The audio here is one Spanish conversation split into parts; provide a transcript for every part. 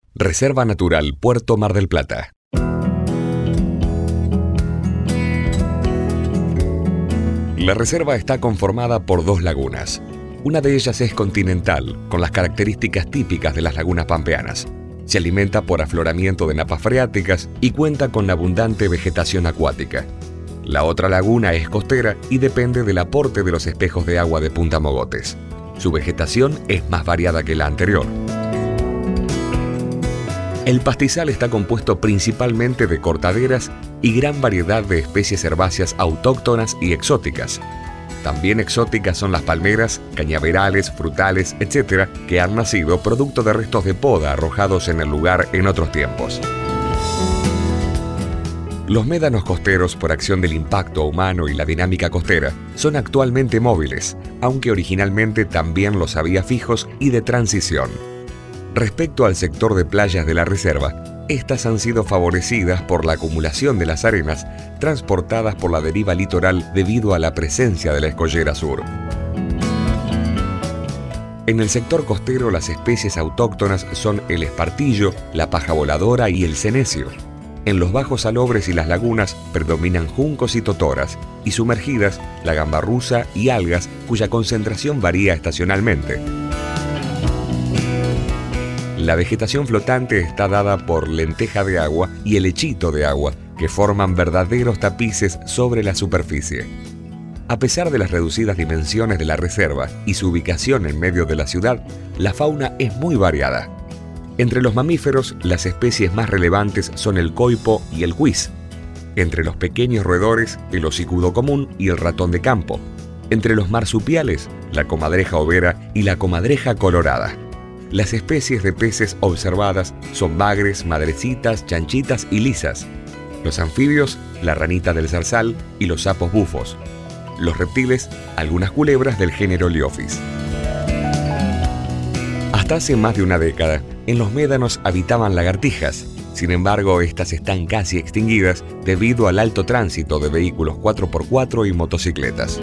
Reserva Natural Puerto Mar del Plata. La reserva está conformada por 2 lagunas. Una de ellas es continental, con las características típicas de las lagunas pampeanas. Se alimenta por afloramiento de napas freáticas y cuenta con abundante vegetación acuática. La otra laguna es costera y depende del aporte de los espejos de agua de Punta Mogotes. Su vegetación es más variada que la anterior. El pastizal está compuesto principalmente de cortaderas y gran variedad de especies herbáceas autóctonas y exóticas. También exóticas son las palmeras, cañaverales, frutales, etc., que han nacido producto de restos de poda arrojados en el lugar en otros tiempos. Los médanos costeros, por acción del impacto humano y la dinámica costera, son actualmente móviles, aunque originalmente también los había fijos y de transición. Respecto al sector de playas de la reserva, estas han sido favorecidas por la acumulación de las arenas transportadas por la deriva litoral debido a la presencia de la escollera sur. En el sector costero, las especies autóctonas son el espartillo, la paja voladora y el cenecio. En los bajos salobres y las lagunas predominan juncos y totoras, y sumergidas, la gamba rusa y algas, cuya concentración varía estacionalmente. La vegetación flotante está dada por lenteja de agua y helechito de agua, que forman verdaderos tapices sobre la superficie. A pesar de las reducidas dimensiones de la reserva y su ubicación en medio de la ciudad, la fauna es muy variada. Entre los mamíferos, las especies más relevantes son el coipo y el cuis. Entre los pequeños roedores, el hocicudo común y el ratón de campo. Entre los marsupiales, la comadreja overa y la comadreja colorada. Las especies de peces observadas son bagres, madrecitas, chanchitas y lisas. Los anfibios, la ranita del zarzal y los sapos bufos. Los reptiles, algunas culebras del género Liophis. Hasta hace más de una década, en los médanos habitaban lagartijas. Sin embargo, estas están casi extinguidas debido al alto tránsito de vehículos 4x4 y motocicletas.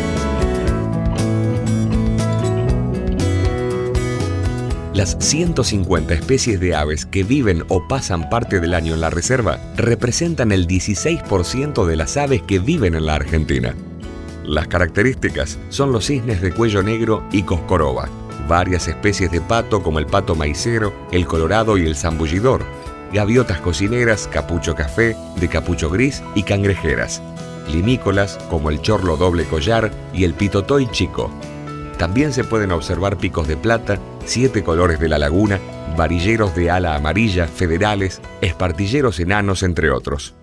Las 150 especies de aves que viven o pasan parte del año en la reserva representan el 16% de las aves que viven en la Argentina. Las características son los cisnes de cuello negro y coscoroba, varias especies de pato como el pato maicero, el colorado y el zambullidor, gaviotas cocineras, capucho café, de capucho gris y cangrejeras, limícolas como el chorlo doble collar y el pitotoy chico. También se pueden observar picos de plata, 7 colores de la laguna, varilleros de ala amarilla, federales, espartilleros enanos, entre otros.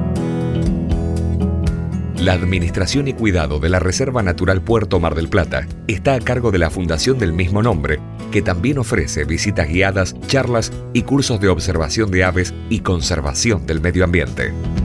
La administración y cuidado de la Reserva Natural Puerto Mar del Plata está a cargo de la Fundación del mismo nombre, que también ofrece visitas guiadas, charlas y cursos de observación de aves y conservación del medio ambiente.